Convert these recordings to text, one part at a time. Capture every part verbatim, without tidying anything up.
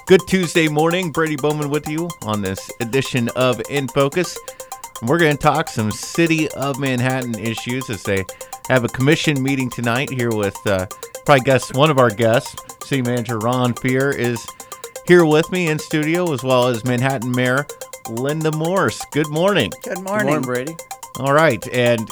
Good Tuesday morning. Brady Bowman with you on this edition of In Focus. We're going to talk some City of Manhattan issues as they have a commission meeting tonight here with uh, probably guess one of our guests. City Manager Ron Fehr is here with me in studio, as well as Manhattan Mayor Linda Morse. Good morning. Good morning. Good morning, Brady. All right. And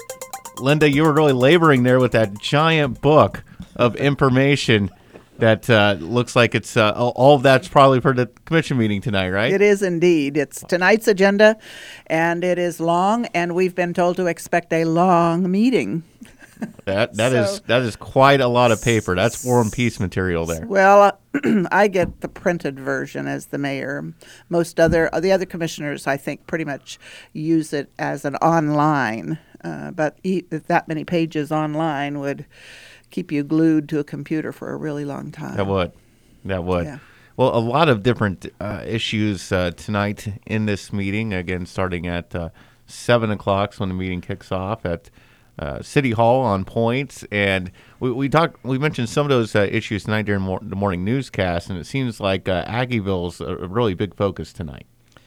Linda, you were really laboring there with that giant book of information that uh, looks like it's uh, all of that's probably for the commission meeting tonight, right? It is indeed. It's tonight's agenda, and it is long, and we've been told to expect a long meeting. That that So- is that is quite a lot of paper. That's War and Peace material there. Well, uh, I get the printed version as the mayor. Most other the other commissioners, I think, pretty much use it as an online. Uh, but e- that many pages online would keep you glued to a computer for a really long time. That would. That would. Yeah. Well, a lot of different uh, issues uh, tonight in this meeting. Again, starting at uh, seven o'clock when the meeting kicks off at uh, City Hall on Point. And we, we talked. We mentioned some of those uh, issues tonight during mor- the morning newscast, and it seems like uh, Aggieville's a, a really big focus tonight.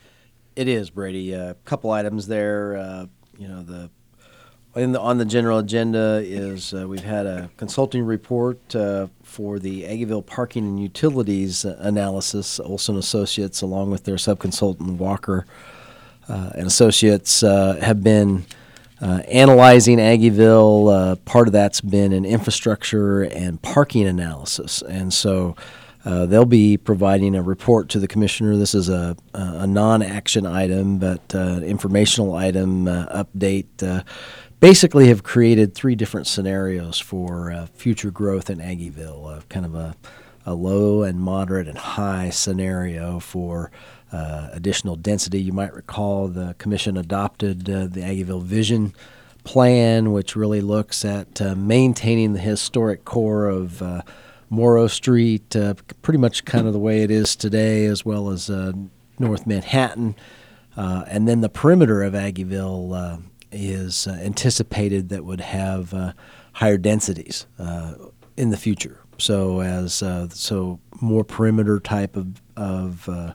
It is, Brady. A couple items there. Uh, you know, the In the, on the general agenda is uh, we've had a consulting report uh, for the Aggieville Parking and Utilities uh, analysis. Olson Associates, along with their subconsultant Walker uh, and Associates, uh, have been uh, analyzing Aggieville. Uh, part of that's been an infrastructure and parking analysis, and so uh, they'll be providing a report to the commissioner. This is a, a non-action item, but uh, informational item uh, update. Uh, Basically have created three different scenarios for uh, future growth in Aggieville, uh, kind of a, a low and moderate and high scenario for uh, additional density. You might recall the commission adopted uh, the Aggieville Vision Plan, which really looks at uh, maintaining the historic core of uh, Morrow Street, uh, pretty much kind of the way it is today, as well as uh, North Manhattan. Uh, and then the perimeter of Aggieville uh, is uh, anticipated that would have uh, higher densities uh, in the future. So as uh, so more perimeter type of of uh,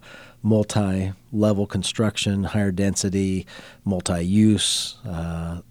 multi-level construction, higher density, multi-use, uh,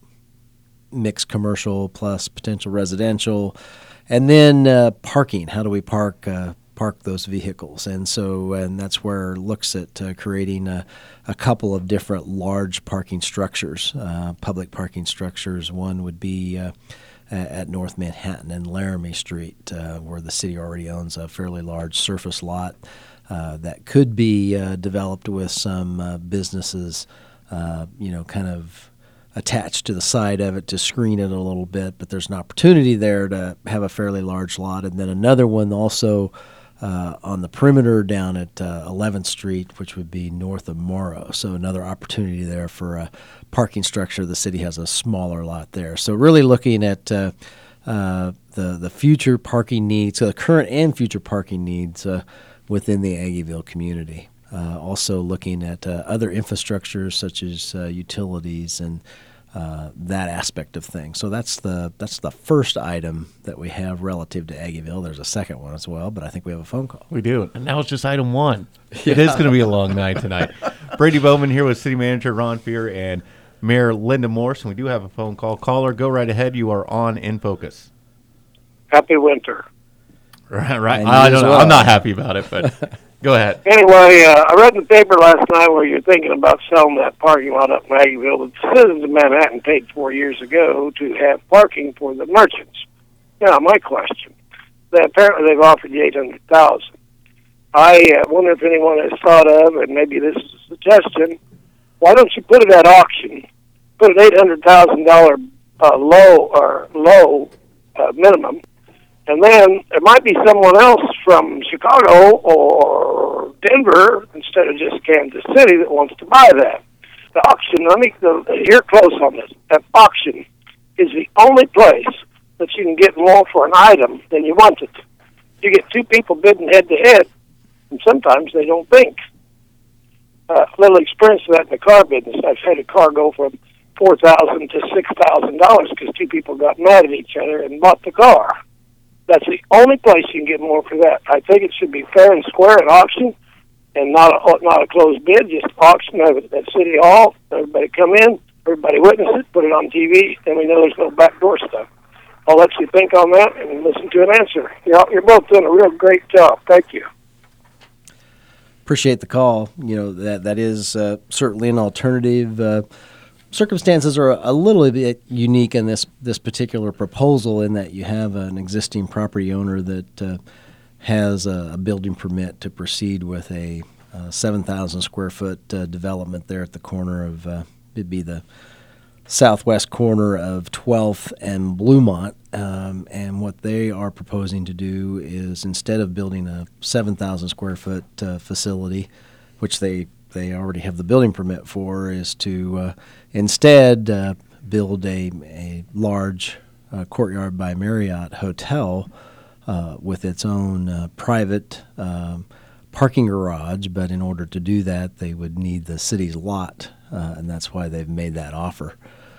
mixed commercial plus potential residential, and then uh, parking. How do we park? Uh, park those vehicles, and so and that's where it looks at uh, creating a, a couple of different large parking structures, uh, public parking structures. One would be uh, at North Manhattan and Laramie Street, uh, where the city already owns a fairly large surface lot uh, that could be uh, developed with some uh, businesses, uh, you know, kind of attached to the side of it to screen it a little bit. But there's an opportunity there to have a fairly large lot, and then another one also Uh, on the perimeter down at uh, eleventh Street, which would be north of Morrow. So another opportunity there for a parking structure. The city has a smaller lot there. So really looking at uh, uh, the the future parking needs, so the current and future parking needs uh, within the Aggieville community. Uh, also looking at uh, other infrastructures such as uh, utilities and Uh, that aspect of things. So that's the that's the first item that we have relative to Aggieville. There's a second one as well, but I think we have a phone call. We do. And now it's just item one. Yeah. It is going to be a long night tonight. Brady Bowman here with City Manager Ron Fehr and Mayor Linda Morse. And we do have a phone call. Caller, go right ahead. You are on In Focus. Happy winter. Right. right. And I you don't as know. well. I'm not happy about it, but go ahead. Anyway, uh, I read in the paper last night where you're thinking about selling that parking lot up in Aggieville. The citizens of Manhattan paid four years ago to have parking for the merchants. Now, my question: they, apparently they've offered you eight hundred thousand. I uh, wonder if anyone has thought of, and maybe this is a suggestion. Why don't you put it at auction? Put an eight hundred thousand dollar uh, low or low uh, minimum. And then there might be someone else from Chicago or Denver instead of just Kansas City that wants to buy that. The auction, let me, the, you're close on this. That auction is the only place that you can get more for an item than you want it. You get two people bidding head to head, and sometimes they don't think. Uh, a little experience of that in the car business. I've had a car go from four thousand dollars to six thousand dollars because two people got mad at each other and bought the car. That's the only place you can get more for that. I think it should be fair and square at auction, and not a not a closed bid. Just auction of it at City Hall. Everybody come in, everybody witness it, put it on T V, and we know there's no backdoor stuff. I'll let you think on that and listen to an answer. You're, you're both doing a real great job. Thank you. Appreciate the call. You know, that that is uh, certainly an alternative. Uh, circumstances are a little bit unique in this this particular proposal, in that you have an existing property owner that uh, has a, a building permit to proceed with a uh, seven thousand square foot uh, development there at the corner of uh, it'd be the southwest corner of twelfth and Bluemont, um, and what they are proposing to do is, instead of building a seven thousand square foot uh, facility, which they, they already have the building permit for, is to uh, instead uh, build a, a large uh, Courtyard by Marriott hotel uh, with its own uh, private um, parking garage. But in order to do that, they would need the city's lot, uh, and that's why they've made that offer.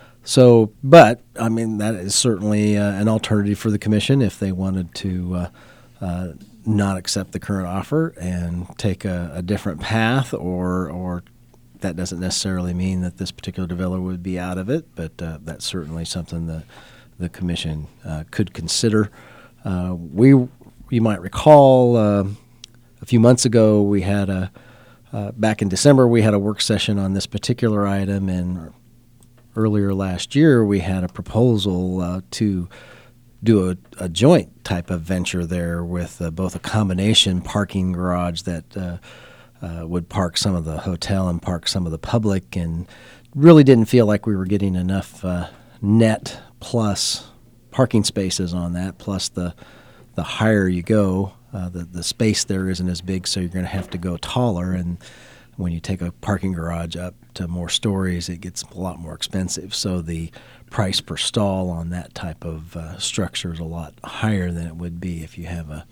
So, but, I mean, that is certainly uh, an alternative for the commission if they wanted to uh, uh, not accept the current offer and take a, a different path, or or that doesn't necessarily mean that this particular developer would be out of it, but uh, that's certainly something that the commission uh, could consider. Uh, we, you might recall, uh, a few months ago we had a, uh, back in December, we had a work session on this particular item, and earlier last year, we had a proposal uh, to do a, a joint type of venture there with uh, both a combination parking garage that uh, uh, would park some of the hotel and park some of the public, and really didn't feel like we were getting enough uh, net plus parking spaces on that. Plus, the the higher you go, uh, the, the space there isn't as big, so you're going to have to go taller, and when you take a parking garage up to more stories, it gets a lot more expensive. So the price per stall on that type of uh, structure is a lot higher than it would be if you have a,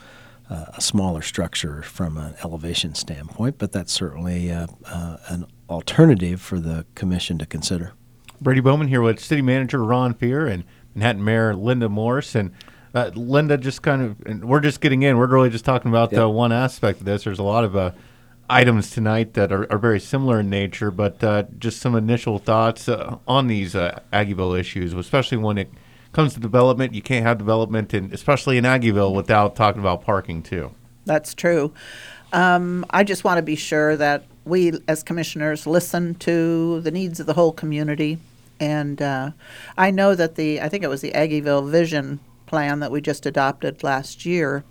a smaller structure from an elevation standpoint. But that's certainly uh, uh, an alternative for the commission to consider. Brady Bowman here with City Manager Ron Fear and Manhattan Mayor Linda Morse. And uh, Linda, just kind of, and we're just getting in. We're really just talking about Yep. uh, one aspect of this. There's a lot of uh, items tonight that are, are very similar in nature, but uh, just some initial thoughts uh, on these uh, Aggieville issues, especially when it comes to development. You can't have development, in, especially in Aggieville, without talking about parking too. That's true. Um, I just want to be sure that we, as commissioners, listen to the needs of the whole community. And uh, I know that the, I think it was the Aggieville Vision Plan that we just adopted last year,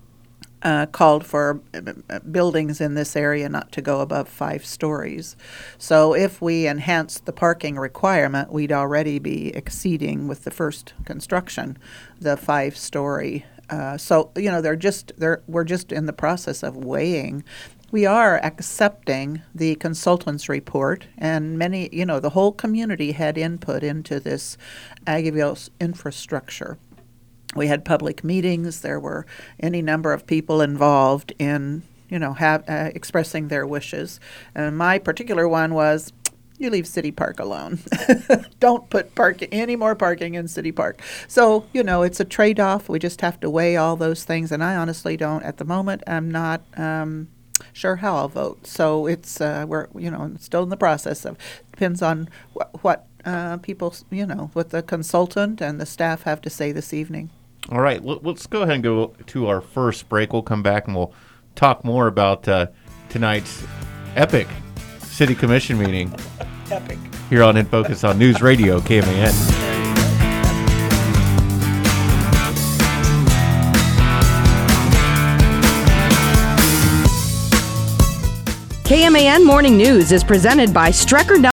Uh, called for uh, buildings in this area not to go above five stories. So if we enhance the parking requirement, we'd already be exceeding with the first construction the five-story. Uh, so you know they're just they're we're just in the process of weighing. We are accepting the consultant's report, and many you know the whole community had input into this Aggieville's infrastructure. We had public meetings. There were any number of people involved in, you know, have, uh, expressing their wishes. And my particular one was, you leave City Park alone. Don't put park any more parking in City Park. So, you know, it's a trade-off. We just have to weigh all those things. And I honestly don't, at the moment, I'm not um, sure how I'll vote. So it's, uh, we're, you know, still in the process of, depends on wh- what uh, people, you know, what the consultant and the staff have to say this evening. All right, let's go ahead and go to our first break. We'll come back and we'll talk more about uh, tonight's epic City Commission meeting. Epic. Here on In Focus on News Radio, K M A N. K M A N Morning News is presented by Strecker